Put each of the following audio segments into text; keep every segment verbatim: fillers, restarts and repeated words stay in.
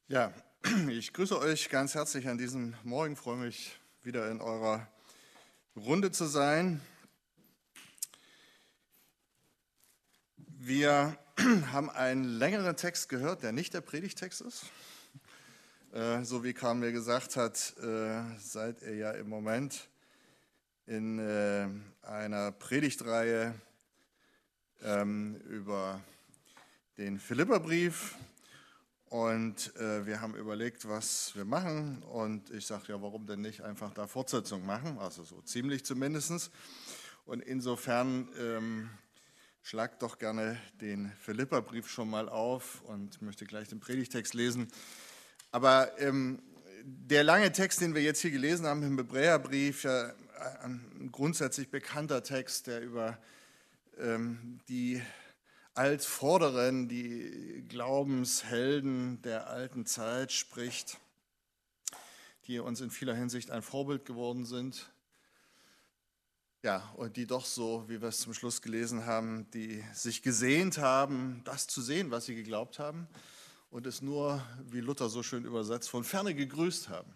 Ja, ich grüße euch ganz herzlich an diesem Morgen. Ich freue mich, wieder in eurer Runde zu sein. Wir haben einen längeren Text gehört, der nicht der Predigtext ist. Äh, So wie Karl mir gesagt hat, äh, seid ihr ja im Moment in äh, einer Predigtreihe ähm, über den Philipperbrief. Und äh, wir haben überlegt, was wir machen. Und ich sage, ja, warum denn nicht einfach da Fortsetzung machen? Also so ziemlich zumindest. Und insofern ähm, schlagt doch gerne den Philipperbrief schon mal auf und möchte gleich den Predigtext lesen. Aber ähm, der lange Text, den wir jetzt hier gelesen haben im Hebräerbrief, ja, ein grundsätzlich bekannter Text, der über ähm, die Altvorderen, die Glaubenshelden der alten Zeit spricht, die uns in vieler Hinsicht ein Vorbild geworden sind. Ja, und die doch so, wie wir es zum Schluss gelesen haben, die sich gesehnt haben, das zu sehen, was sie geglaubt haben und es nur, wie Luther so schön übersetzt, von ferne gegrüßt haben.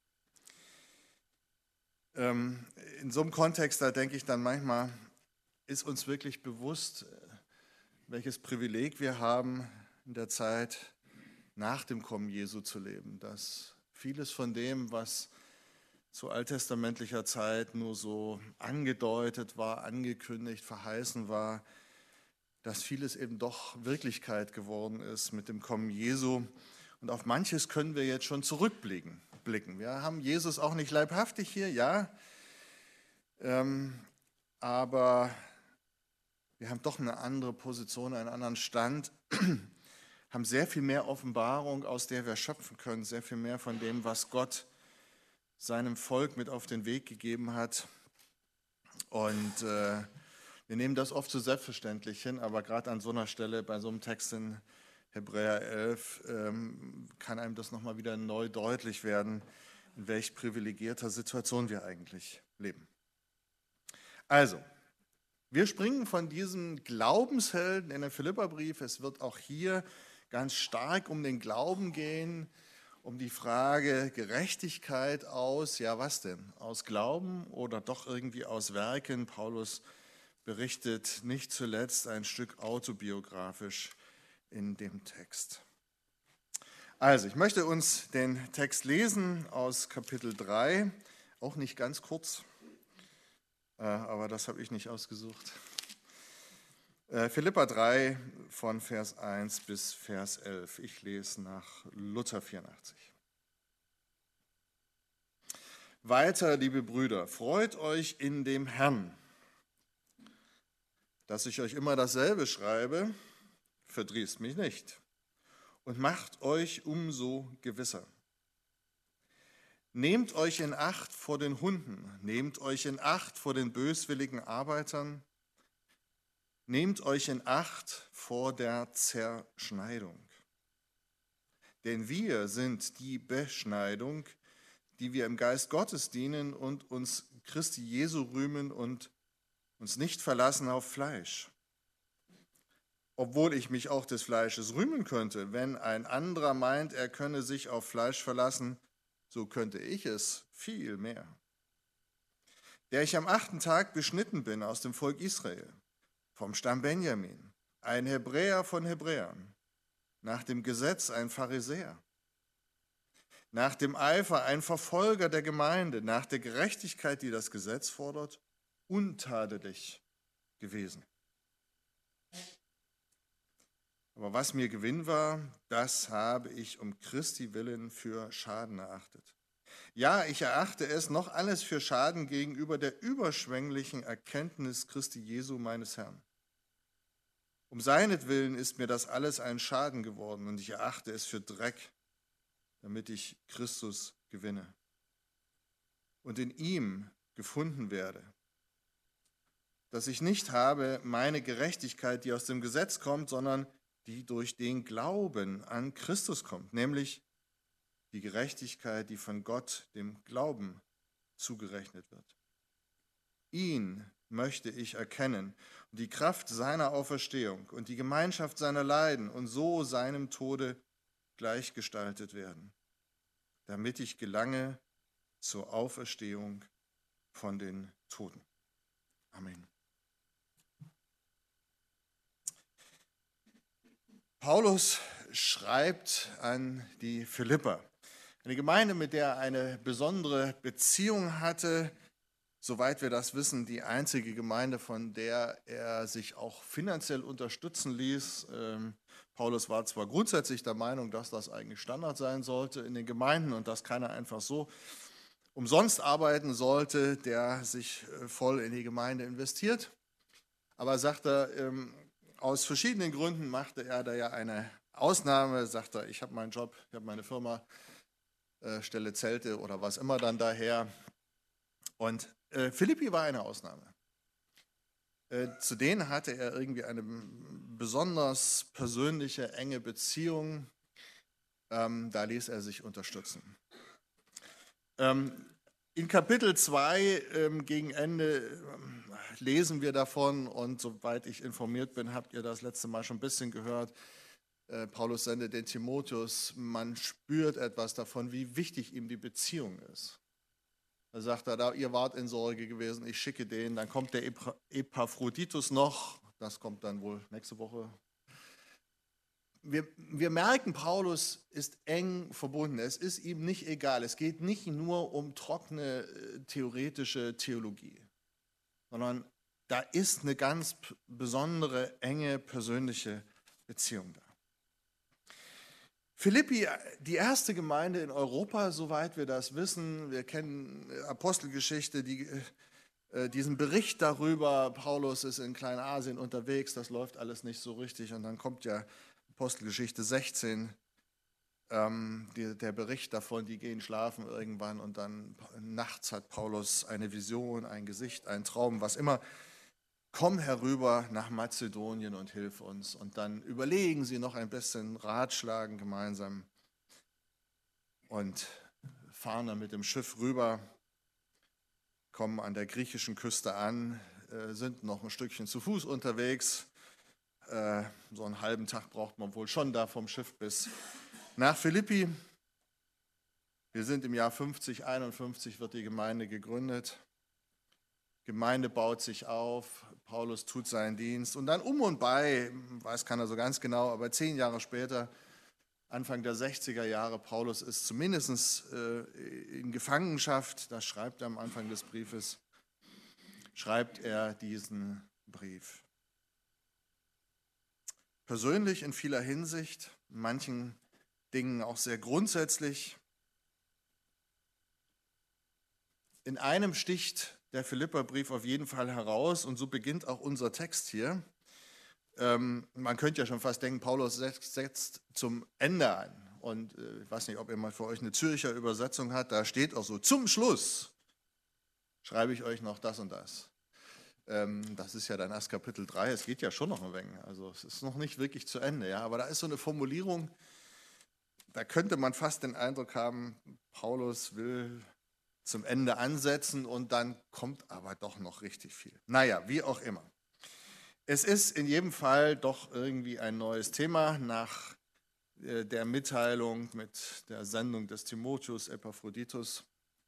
Ähm, in so einem Kontext, da denke ich dann manchmal, ist uns wirklich bewusst, welches Privileg wir haben, in der Zeit nach dem Kommen Jesu zu leben, dass vieles von dem, was zu alttestamentlicher Zeit nur so angedeutet war, angekündigt, verheißen war, dass vieles eben doch Wirklichkeit geworden ist mit dem Kommen Jesu. Und auf manches können wir jetzt schon zurückblicken. Blicken. Wir haben Jesus auch nicht leibhaftig hier, ja, ähm, aber wir haben doch eine andere Position, einen anderen Stand, haben sehr viel mehr Offenbarung, aus der wir schöpfen können, sehr viel mehr von dem, was Gott seinem Volk mit auf den Weg gegeben hat. Und äh, wir nehmen das oft so selbstverständlich hin, aber gerade an so einer Stelle, bei so einem Text in Hebräer elf, ähm, kann einem das nochmal wieder neu deutlich werden, in welch privilegierter Situation wir eigentlich leben. Also, wir springen von diesem Glaubenshelden in den Philipperbrief. Es wird auch hier ganz stark um den Glauben gehen, um die Frage Gerechtigkeit aus, ja was denn, aus Glauben oder doch irgendwie aus Werken. Paulus berichtet nicht zuletzt ein Stück autobiografisch in dem Text. Also, ich möchte uns den Text lesen aus Kapitel drei, auch nicht ganz kurz, aber das habe ich nicht ausgesucht. Philipper drei von Vers eins bis Vers elf. Ich lese nach Luther vierundachtzig. Weiter, liebe Brüder, freut euch in dem Herrn. Dass ich euch immer dasselbe schreibe, verdrießt mich nicht und macht euch umso gewisser. Nehmt euch in Acht vor den Hunden, nehmt euch in Acht vor den böswilligen Arbeitern, nehmt euch in Acht vor der Zerschneidung. Denn wir sind die Beschneidung, die wir im Geist Gottes dienen und uns Christi Jesu rühmen und uns nicht verlassen auf Fleisch. Obwohl ich mich auch des Fleisches rühmen könnte, wenn ein anderer meint, er könne sich auf Fleisch verlassen, so könnte ich es viel mehr. Der ich am achten Tag beschnitten bin aus dem Volk Israel, vom Stamm Benjamin, ein Hebräer von Hebräern, nach dem Gesetz ein Pharisäer, nach dem Eifer ein Verfolger der Gemeinde, nach der Gerechtigkeit, die das Gesetz fordert, untadelig gewesen. Aber was mir Gewinn war, das habe ich um Christi willen für Schaden erachtet. Ja, ich erachte es noch alles für Schaden gegenüber der überschwänglichen Erkenntnis Christi Jesu meines Herrn. Um seinetwillen ist mir das alles ein Schaden geworden und ich erachte es für Dreck, damit ich Christus gewinne und in ihm gefunden werde, dass ich nicht habe meine Gerechtigkeit, die aus dem Gesetz kommt, sondern die durch den Glauben an Christus kommt, nämlich die Gerechtigkeit, die von Gott dem Glauben zugerechnet wird. Ihn möchte ich erkennen und die Kraft seiner Auferstehung und die Gemeinschaft seiner Leiden und so seinem Tode gleichgestaltet werden, damit ich gelange zur Auferstehung von den Toten. Amen. Paulus schreibt an die Philipper, eine Gemeinde, mit der er eine besondere Beziehung hatte, soweit wir das wissen, die einzige Gemeinde, von der er sich auch finanziell unterstützen ließ. Ähm, Paulus war zwar grundsätzlich der Meinung, dass das eigentlich Standard sein sollte in den Gemeinden und dass keiner einfach so umsonst arbeiten sollte, der sich voll in die Gemeinde investiert. Aber sagt er, ähm, aus verschiedenen Gründen machte er da ja eine Ausnahme, sagt er, ich habe meinen Job, ich habe meine Firma, äh, stelle Zelte oder was immer dann daher. Und äh, Philippi war eine Ausnahme. Äh, zu denen hatte er irgendwie eine besonders persönliche, enge Beziehung. Ähm, da ließ er sich unterstützen. Ähm, in Kapitel zwei ähm, gegen Ende ähm, lesen wir davon und soweit ich informiert bin, habt ihr das letzte Mal schon ein bisschen gehört. Äh, Paulus sendet den Timotheus, man spürt etwas davon, wie wichtig ihm die Beziehung ist. Da sagt er, da, ihr wart in Sorge gewesen, ich schicke den, dann kommt der Epaphroditus noch, das kommt dann wohl nächste Woche. Wir, wir merken, Paulus ist eng verbunden, es ist ihm nicht egal, es geht nicht nur um trockene theoretische Theologie, sondern da ist eine ganz besondere, enge persönliche Beziehung da. Philippi, die erste Gemeinde in Europa, soweit wir das wissen, wir kennen Apostelgeschichte, die, äh, diesen Bericht darüber, Paulus ist in Kleinasien unterwegs, das läuft alles nicht so richtig und dann kommt ja Apostelgeschichte sechzehn, ähm, die, der Bericht davon, die gehen schlafen irgendwann und dann nachts hat Paulus eine Vision, ein Gesicht, einen Traum, was immer. Komm herüber nach Mazedonien und hilf uns. Und dann überlegen sie noch ein bisschen, ratschlagen gemeinsam und fahren dann mit dem Schiff rüber, kommen an der griechischen Küste an, äh, sind noch ein Stückchen zu Fuß unterwegs. Äh, so einen halben Tag braucht man wohl schon da vom Schiff bis nach Philippi. Wir sind im Jahr fünfzig, einundfünfzig wird die Gemeinde gegründet. Gemeinde baut sich auf, Paulus tut seinen Dienst und dann um und bei, weiß keiner so ganz genau, aber zehn Jahre später, Anfang der sechziger Jahre, Paulus ist zumindest äh, in Gefangenschaft, das schreibt er am Anfang des Briefes, schreibt er diesen Brief. Persönlich in vieler Hinsicht, in manchen Dingen auch sehr grundsätzlich. In einem sticht der Philipperbrief auf jeden Fall heraus und so beginnt auch unser Text hier. Ähm, man könnte ja schon fast denken, Paulus setzt, setzt zum Ende an. Und äh, ich weiß nicht, ob ihr mal für euch eine Zürcher Übersetzung habt, da steht auch so, zum Schluss schreibe ich euch noch das und das. Ähm, das ist ja dann erst Kapitel drei, es geht ja schon noch ein wenig, also es ist noch nicht wirklich zu Ende. Ja? Aber da ist so eine Formulierung, da könnte man fast den Eindruck haben, Paulus will zum Ende ansetzen und dann kommt aber doch noch richtig viel. Naja, wie auch immer. Es ist in jedem Fall doch irgendwie ein neues Thema nach der Mitteilung mit der Sendung des Timotheus Epaphroditus.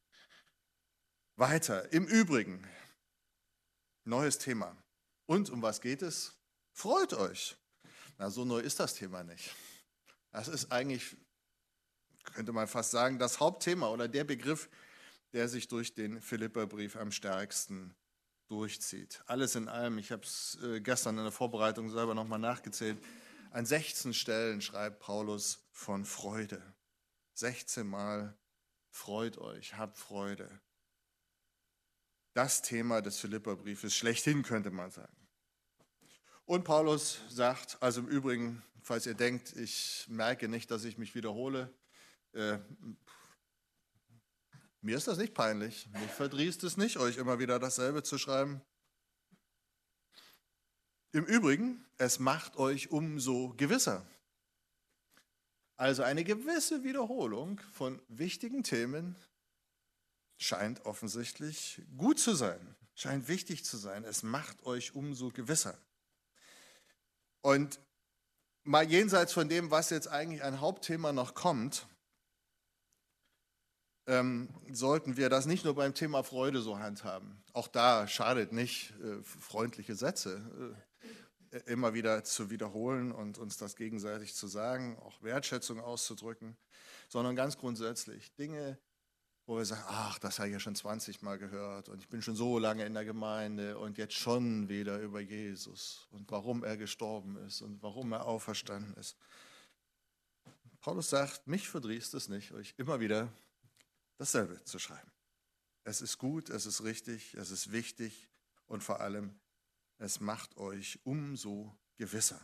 Weiter, im Übrigen, neues Thema. Und um was geht es? Freut euch. Na, so neu ist das Thema nicht. Das ist eigentlich, könnte man fast sagen, das Hauptthema oder der Begriff, der sich durch den Philipperbrief am stärksten durchzieht. Alles in allem, ich habe es gestern in der Vorbereitung selber nochmal nachgezählt, an sechzehn Stellen schreibt Paulus von Freude. sechzehn Mal freut euch, habt Freude. Das Thema des Philipperbriefes schlechthin, könnte man sagen. Und Paulus sagt, also im Übrigen, falls ihr denkt, ich merke nicht, dass ich mich wiederhole, äh, mir ist das nicht peinlich, mich verdrießt es nicht, euch immer wieder dasselbe zu schreiben. Im Übrigen, es macht euch umso gewisser. Also eine gewisse Wiederholung von wichtigen Themen scheint offensichtlich gut zu sein, scheint wichtig zu sein. Es macht euch umso gewisser. Und mal jenseits von dem, was jetzt eigentlich ein Hauptthema noch kommt, ähm, sollten wir das nicht nur beim Thema Freude so handhaben. Auch da schadet nicht, äh, freundliche Sätze äh, immer wieder zu wiederholen und uns das gegenseitig zu sagen, auch Wertschätzung auszudrücken, sondern ganz grundsätzlich Dinge, wo wir sagen, ach, das habe ich ja schon zwanzig Mal gehört und ich bin schon so lange in der Gemeinde und jetzt schon wieder über Jesus und warum er gestorben ist und warum er auferstanden ist. Paulus sagt, mich verdrießt es nicht, euch immer wieder dasselbe zu schreiben. Es ist gut, es ist richtig, es ist wichtig und vor allem, es macht euch umso gewisser.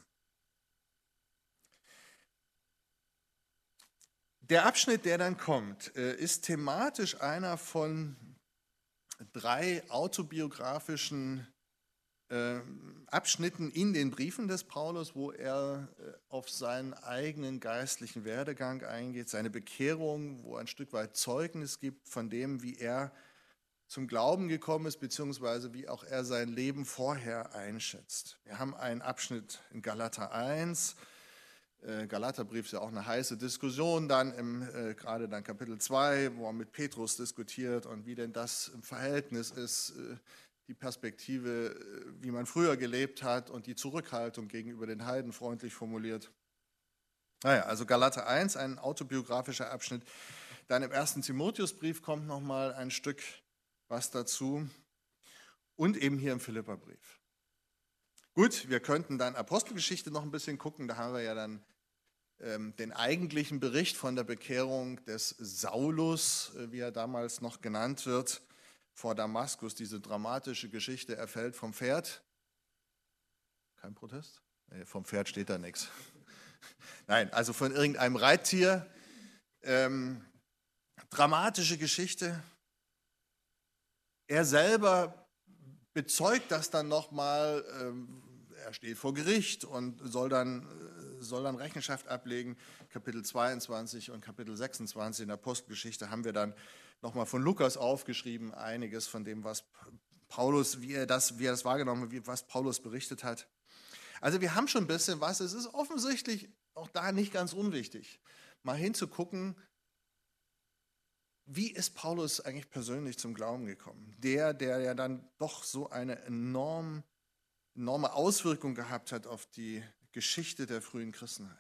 Der Abschnitt, der dann kommt, ist thematisch einer von drei autobiografischen Abschnitten in den Briefen des Paulus, wo er auf seinen eigenen geistlichen Werdegang eingeht, seine Bekehrung, wo er ein Stück weit Zeugnis gibt von dem, wie er zum Glauben gekommen ist, beziehungsweise wie auch er sein Leben vorher einschätzt. Wir haben einen Abschnitt in Galater eins, Galaterbrief ist ja auch eine heiße Diskussion, dann im, äh, gerade dann Kapitel zwei, wo er mit Petrus diskutiert und wie denn das im Verhältnis ist, äh, die Perspektive, äh, wie man früher gelebt hat und die Zurückhaltung gegenüber den Heiden freundlich formuliert. Naja, also Galater eins, ein autobiografischer Abschnitt. Dann im ersten Timotheusbrief kommt nochmal ein Stück was dazu und eben hier im Philipperbrief. Gut, wir könnten dann Apostelgeschichte noch ein bisschen gucken, da haben wir ja dann den eigentlichen Bericht von der Bekehrung des Saulus, wie er damals noch genannt wird, vor Damaskus, diese dramatische Geschichte, er fällt vom Pferd. Kein Protest? Nee, vom Pferd steht da nichts. Nein, also von irgendeinem Reittier. Ähm, dramatische Geschichte. Er selber bezeugt das dann nochmal, ähm, er steht vor Gericht und soll dann soll dann Rechenschaft ablegen. Kapitel zweiundzwanzig und Kapitel sechsundzwanzig in der Apostelgeschichte haben wir dann nochmal von Lukas aufgeschrieben, einiges von dem, was Paulus, wie er das, wie er das wahrgenommen hat, was Paulus berichtet hat. Also wir haben schon ein bisschen was. Es ist offensichtlich auch da nicht ganz unwichtig, mal hinzugucken, wie ist Paulus eigentlich persönlich zum Glauben gekommen? Der, der ja dann doch so eine enorm, enorme Auswirkung gehabt hat auf die Geschichte der frühen Christenheit.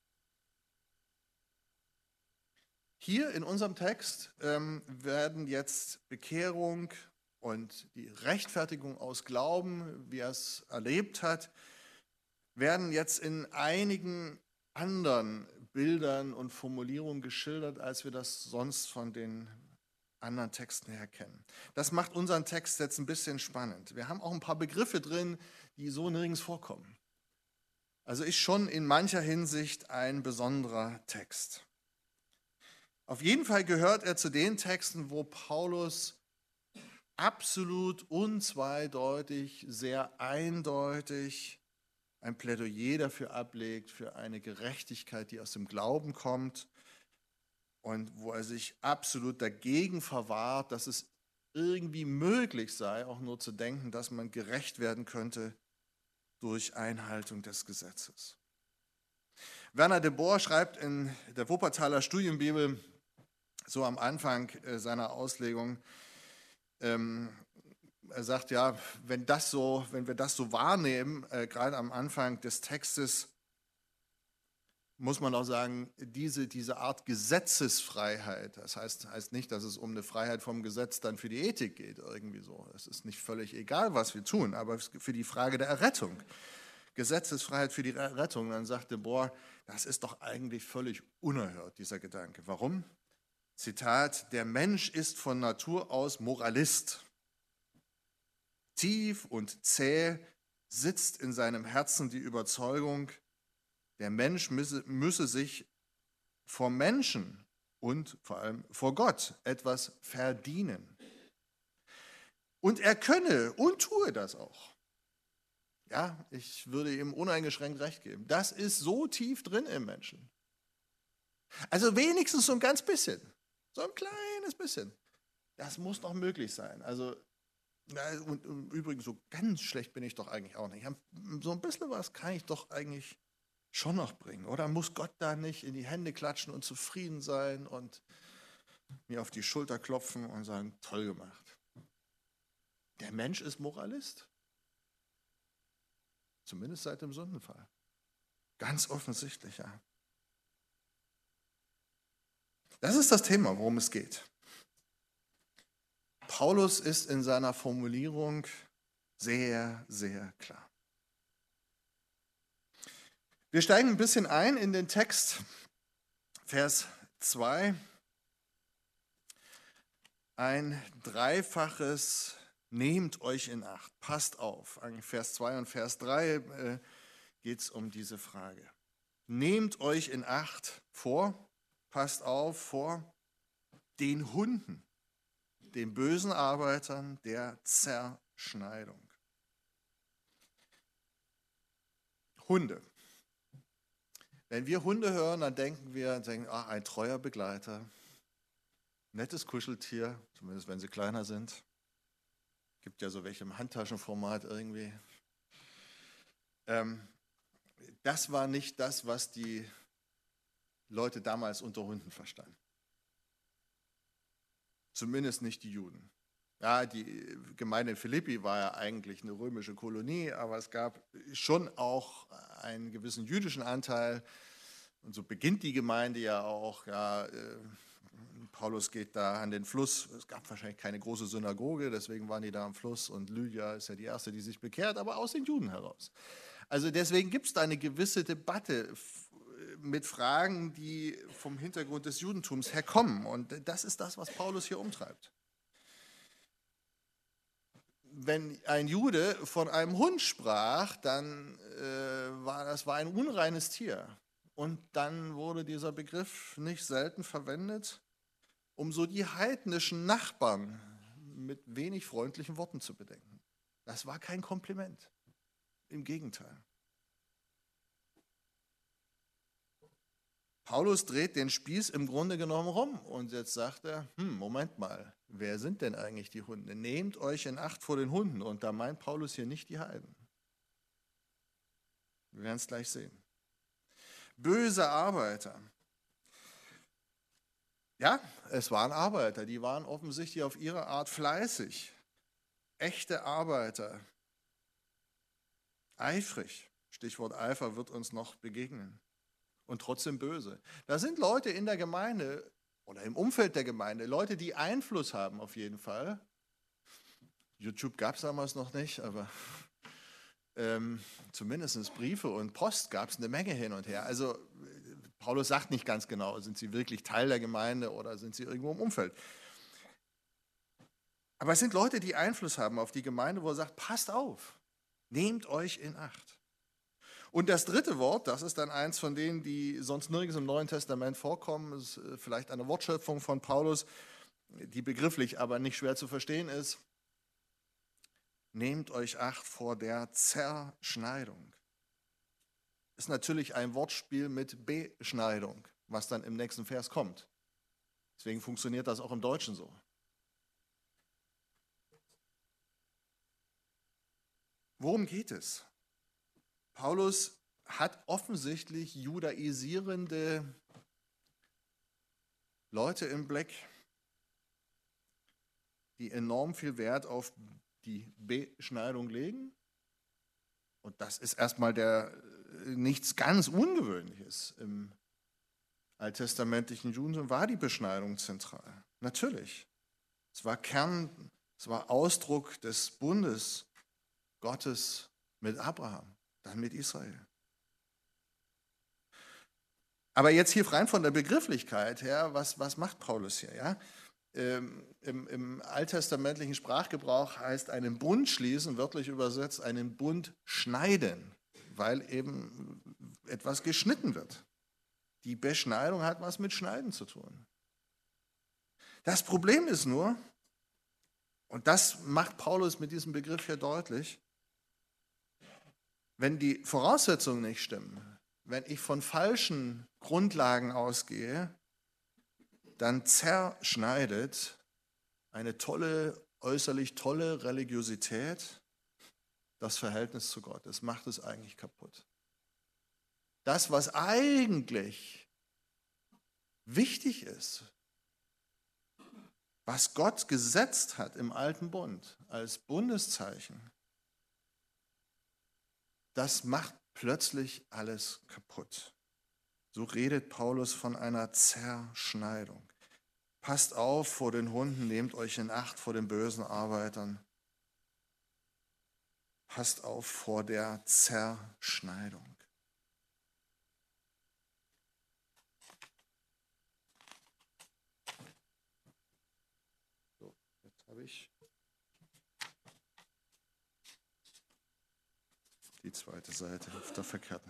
Hier in unserem Text ähm, werden jetzt Bekehrung und die Rechtfertigung aus Glauben, wie er es erlebt hat, werden jetzt in einigen anderen Bildern und Formulierungen geschildert, als wir das sonst von den anderen Texten her kennen. Das macht unseren Text jetzt ein bisschen spannend. Wir haben auch ein paar Begriffe drin, die so nirgends vorkommen. Also ist schon in mancher Hinsicht ein besonderer Text. Auf jeden Fall gehört er zu den Texten, wo Paulus absolut unzweideutig, sehr eindeutig ein Plädoyer dafür ablegt, für eine Gerechtigkeit, die aus dem Glauben kommt und wo er sich absolut dagegen verwahrt, dass es irgendwie möglich sei, auch nur zu denken, dass man gerecht werden könnte durch Einhaltung des Gesetzes. Werner de Boer schreibt in der Wuppertaler Studienbibel so am Anfang seiner Auslegung, ähm, er sagt ja, wenn, das so, wenn wir das so wahrnehmen, äh, gerade am Anfang des Textes, muss man auch sagen, diese, diese Art Gesetzesfreiheit, das heißt, heißt nicht, dass es um eine Freiheit vom Gesetz dann für die Ethik geht, irgendwie so. Es ist nicht völlig egal, was wir tun, aber für die Frage der Errettung. Gesetzesfreiheit für die Errettung, dann sagte Bohr, das ist doch eigentlich völlig unerhört, dieser Gedanke. Warum? Zitat, der Mensch ist von Natur aus Moralist. Tief und zäh sitzt in seinem Herzen die Überzeugung, der Mensch müsse, müsse sich vor Menschen und vor allem vor Gott etwas verdienen. Und er könne und tue das auch. Ja, ich würde ihm uneingeschränkt recht geben. Das ist so tief drin im Menschen. Also wenigstens so ein ganz bisschen, so ein kleines bisschen. Das muss doch möglich sein. Also, und im Übrigen, so ganz schlecht bin ich doch eigentlich auch nicht. So ein bisschen was kann ich doch eigentlich schon noch bringen? Oder muss Gott da nicht in die Hände klatschen und zufrieden sein und mir auf die Schulter klopfen und sagen, toll gemacht? Der Mensch ist Moralist. Zumindest seit dem Sündenfall. Ganz offensichtlich, ja. Das ist das Thema, worum es geht. Paulus ist in seiner Formulierung sehr, sehr klar. Wir steigen ein bisschen ein in den Text, Vers zwei. Ein dreifaches Nehmt euch in Acht, passt auf. Eigentlich Vers zwei und Vers drei äh, geht es um diese Frage. Nehmt euch in Acht vor, passt auf, vor den Hunden, den bösen Arbeitern der Zerschneidung. Hunde. Wenn wir Hunde hören, dann denken wir, denken, ach, ein treuer Begleiter, nettes Kuscheltier, zumindest wenn sie kleiner sind. Gibt ja so welche im Handtaschenformat irgendwie. Ähm, das war nicht das, was die Leute damals unter Hunden verstanden. Zumindest nicht die Juden. Ja, die Gemeinde in Philippi war ja eigentlich eine römische Kolonie, aber es gab schon auch einen gewissen jüdischen Anteil. Und so beginnt die Gemeinde ja auch. Ja, äh, Paulus geht da an den Fluss. Es gab wahrscheinlich keine große Synagoge, deswegen waren die da am Fluss. Und Lydia ist ja die erste, die sich bekehrt, aber aus den Juden heraus. Also deswegen gibt es da eine gewisse Debatte mit Fragen, die vom Hintergrund des Judentums herkommen. Und das ist das, was Paulus hier umtreibt. Wenn ein Jude von einem Hund sprach, dann äh, war das war ein unreines Tier. Und dann wurde dieser Begriff nicht selten verwendet, um so die heidnischen Nachbarn mit wenig freundlichen Worten zu bedenken. Das war kein Kompliment. Im Gegenteil. Paulus dreht den Spieß im Grunde genommen rum und jetzt sagt er, hm, Moment mal, wer sind denn eigentlich die Hunde? Nehmt euch in Acht vor den Hunden. Und da meint Paulus hier nicht die Heiden. Wir werden es gleich sehen. Böse Arbeiter. Ja, es waren Arbeiter, die waren offensichtlich auf ihre Art fleißig. Echte Arbeiter. Eifrig. Stichwort Eifer wird uns noch begegnen. Und trotzdem böse. Da sind Leute in der Gemeinde oder im Umfeld der Gemeinde, Leute, die Einfluss haben auf jeden Fall. YouTube gab es damals noch nicht, aber ähm, zumindest Briefe und Post gab es eine Menge hin und her. Also Paulus sagt nicht ganz genau, sind sie wirklich Teil der Gemeinde oder sind sie irgendwo im Umfeld. Aber es sind Leute, die Einfluss haben auf die Gemeinde, wo er sagt, passt auf, nehmt euch in Acht. Und das dritte Wort, das ist dann eins von denen, die sonst nirgends im Neuen Testament vorkommen, ist vielleicht eine Wortschöpfung von Paulus, die begrifflich aber nicht schwer zu verstehen ist. Nehmt euch Acht vor der Zerschneidung. Ist natürlich ein Wortspiel mit Beschneidung, was dann im nächsten Vers kommt. Deswegen funktioniert das auch im Deutschen so. Worum geht es? Paulus hat offensichtlich judaisierende Leute im Blick, die enorm viel Wert auf die Beschneidung legen. Und das ist erstmal der, nichts ganz Ungewöhnliches. Im alttestamentlichen Judentum war die Beschneidung zentral. Natürlich. Es war Kern, es war Ausdruck des Bundes Gottes mit Abraham. Dann mit Israel. Aber jetzt hier rein von der Begrifflichkeit her, was, was macht Paulus hier? Ja? Ähm, im, Im alttestamentlichen Sprachgebrauch heißt einen Bund schließen, wörtlich übersetzt, einen Bund schneiden, weil eben etwas geschnitten wird. Die Beschneidung hat was mit Schneiden zu tun. Das Problem ist nur, und das macht Paulus mit diesem Begriff hier deutlich, wenn die Voraussetzungen nicht stimmen, wenn ich von falschen Grundlagen ausgehe, dann zerschneidet eine tolle, äußerlich tolle Religiosität das Verhältnis zu Gott. Es macht es eigentlich kaputt. Das, was eigentlich wichtig ist, was Gott gesetzt hat im Alten Bund als Bundeszeichen, das macht plötzlich alles kaputt. So redet Paulus von einer Zerschneidung. Passt auf vor den Hunden, nehmt euch in Acht vor den bösen Arbeitern. Passt auf vor der Zerschneidung. So, jetzt habe ich die zweite Seite auf der verkehrten.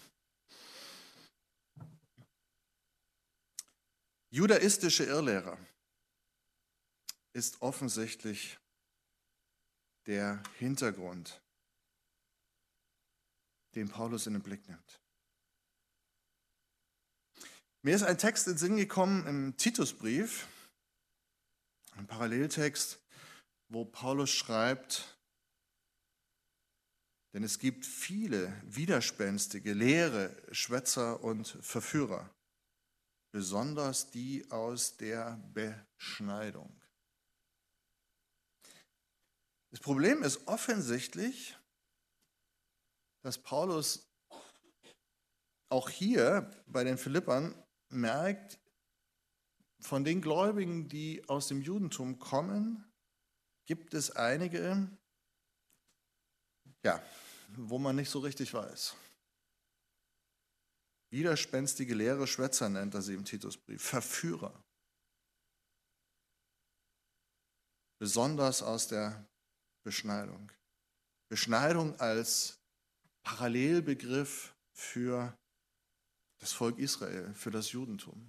Judaistische Irrlehre ist offensichtlich der Hintergrund, den Paulus in den Blick nimmt. Mir ist ein Text in den Sinn gekommen im Titusbrief, ein Paralleltext, wo Paulus schreibt, denn es gibt viele widerspenstige, leere Schwätzer und Verführer, besonders die aus der Beschneidung. Das Problem ist offensichtlich, dass Paulus auch hier bei den Philippern merkt, von den Gläubigen, die aus dem Judentum kommen, gibt es einige, ja, wo man nicht so richtig weiß. Widerspenstige, leere Schwätzer nennt er sie im Titusbrief, Verführer. Besonders aus der Beschneidung. Beschneidung als Parallelbegriff für das Volk Israel, für das Judentum.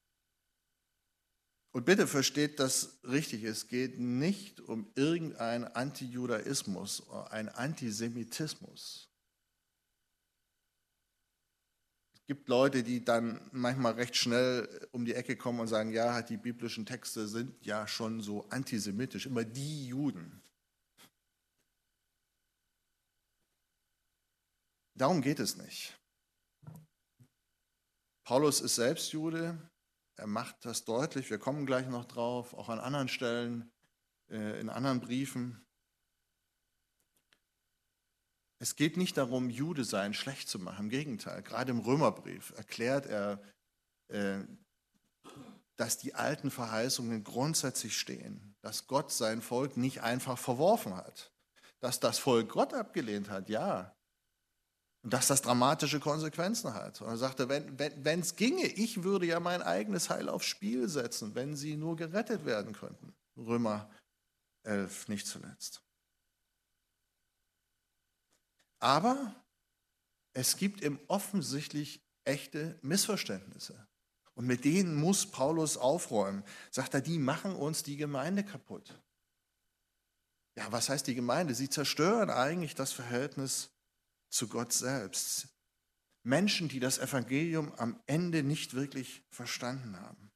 Und bitte versteht das richtig, es geht nicht um irgendeinen Antijudaismus, einen Antisemitismus. Es gibt Leute, die dann manchmal recht schnell um die Ecke kommen und sagen, ja, die biblischen Texte sind ja schon so antisemitisch, immer die Juden. Darum geht es nicht. Paulus ist selbst Jude, er macht das deutlich, wir kommen gleich noch drauf, auch an anderen Stellen, in anderen Briefen. Es geht nicht darum, Jude sein schlecht zu machen. Im Gegenteil, gerade im Römerbrief erklärt er, dass die alten Verheißungen grundsätzlich stehen, dass Gott sein Volk nicht einfach verworfen hat, dass das Volk Gott abgelehnt hat, ja, und dass das dramatische Konsequenzen hat. Und er sagte, wenn es wenn, ginge, ich würde ja mein eigenes Heil aufs Spiel setzen, wenn sie nur gerettet werden könnten. Römer elf nicht zuletzt. Aber es gibt eben offensichtlich echte Missverständnisse. Und mit denen muss Paulus aufräumen. Sagt er, die machen uns die Gemeinde kaputt. Ja, was heißt die Gemeinde? Sie zerstören eigentlich das Verhältnis zu Gott selbst. Menschen, die das Evangelium am Ende nicht wirklich verstanden haben.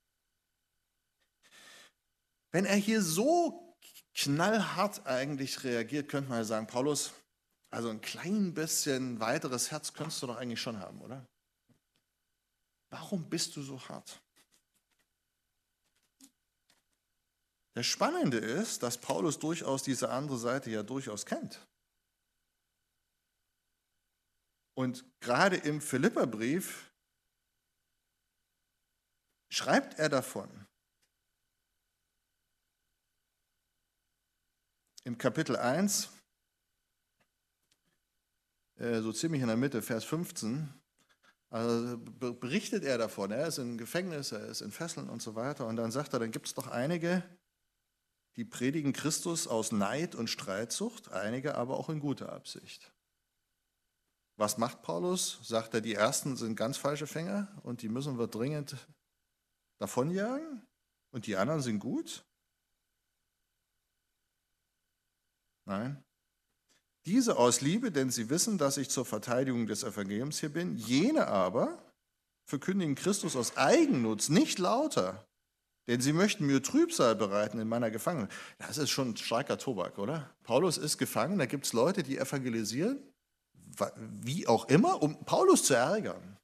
Wenn er hier so knallhart eigentlich reagiert, könnte man ja sagen, Paulus, also ein klein bisschen weiteres Herz könntest du doch eigentlich schon haben, oder? Warum bist du so hart? Das Spannende ist, dass Paulus durchaus diese andere Seite ja durchaus kennt. Und gerade im Philipperbrief schreibt er davon. Im Kapitel eins, so ziemlich in der Mitte, Vers fünfzehn, also berichtet er davon, er ist im Gefängnis, er ist in Fesseln und so weiter. Und dann sagt er, dann gibt es doch einige, die predigen Christus aus Neid und Streitsucht, einige aber auch in guter Absicht. Was macht Paulus? Sagt er, die ersten sind ganz falsche Fänger und die müssen wir dringend davonjagen und die anderen sind gut? Nein. Diese aus Liebe, denn sie wissen, dass ich zur Verteidigung des Evangeliums hier bin. Jene aber verkündigen Christus aus Eigennutz, nicht lauter, denn sie möchten mir Trübsal bereiten in meiner Gefangenheit. Das ist schon starker Tobak, oder? Paulus ist gefangen, da gibt es Leute, die evangelisieren, wie auch immer, um Paulus zu ärgern.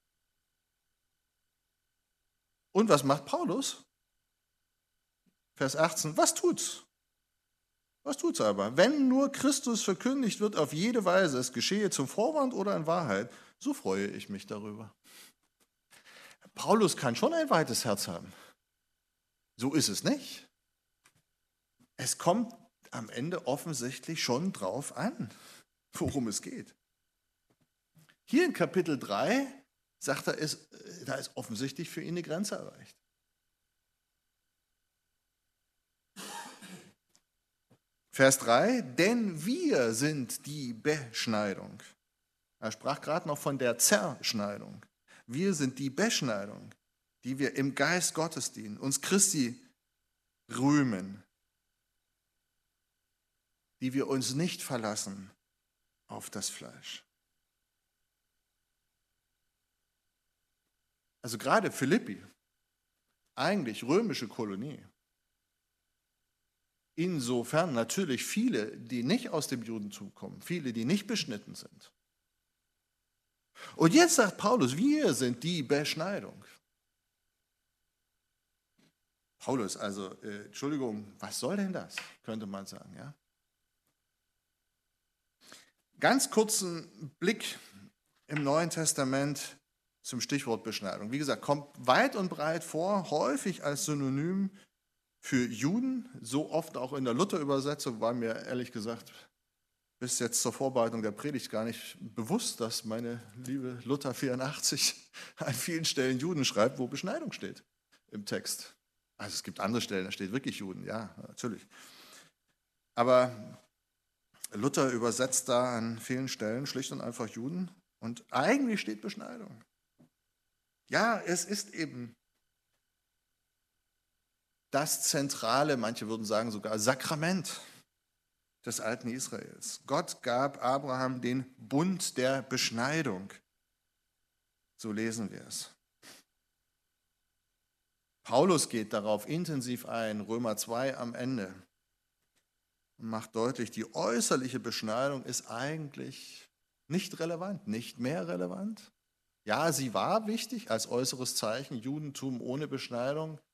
Und was macht Paulus? Vers achtzehn, was tut's? Was tut's aber? Wenn nur Christus verkündigt wird auf jede Weise, es geschehe zum Vorwand oder in Wahrheit, so freue ich mich darüber. Paulus kann schon ein weites Herz haben. So ist es nicht. Es kommt am Ende offensichtlich schon drauf an, worum es geht. Hier in Kapitel drei sagt er, ist, da ist offensichtlich für ihn eine Grenze erreicht. Vers drei, denn wir sind die Beschneidung. Er sprach gerade noch von der Zerschneidung. Wir sind die Beschneidung, die wir im Geist Gottes dienen, uns Christi rühmen, die wir uns nicht verlassen auf das Fleisch. Also gerade Philippi, eigentlich römische Kolonie. Insofern natürlich viele, die nicht aus dem Judentum kommen, viele, die nicht beschnitten sind. Und jetzt sagt Paulus, wir sind die Beschneidung. Paulus, also, äh, Entschuldigung, was soll denn das, könnte man sagen, ja? Ganz kurzen Blick im Neuen Testament zum Stichwort Beschneidung. Wie gesagt, kommt weit und breit vor, häufig als Synonym für Juden, so oft auch in der Luther-Übersetzung, war mir ehrlich gesagt bis jetzt zur Vorbereitung der Predigt gar nicht bewusst, dass meine liebe Luther vierundachtzig an vielen Stellen Juden schreibt, wo Beschneidung steht im Text. Also es gibt andere Stellen, da steht wirklich Juden, ja, natürlich. Aber Luther übersetzt da an vielen Stellen schlicht und einfach Juden und eigentlich steht Beschneidung. Ja, es ist eben das zentrale, manche würden sagen sogar Sakrament des alten Israels. Gott gab Abraham den Bund der Beschneidung. So lesen wir es. Paulus geht darauf intensiv ein, Römer zwei am Ende, und macht deutlich, die äußerliche Beschneidung ist eigentlich nicht relevant, nicht mehr relevant. Ja, sie war wichtig als äußeres Zeichen, Judentum ohne Beschneidung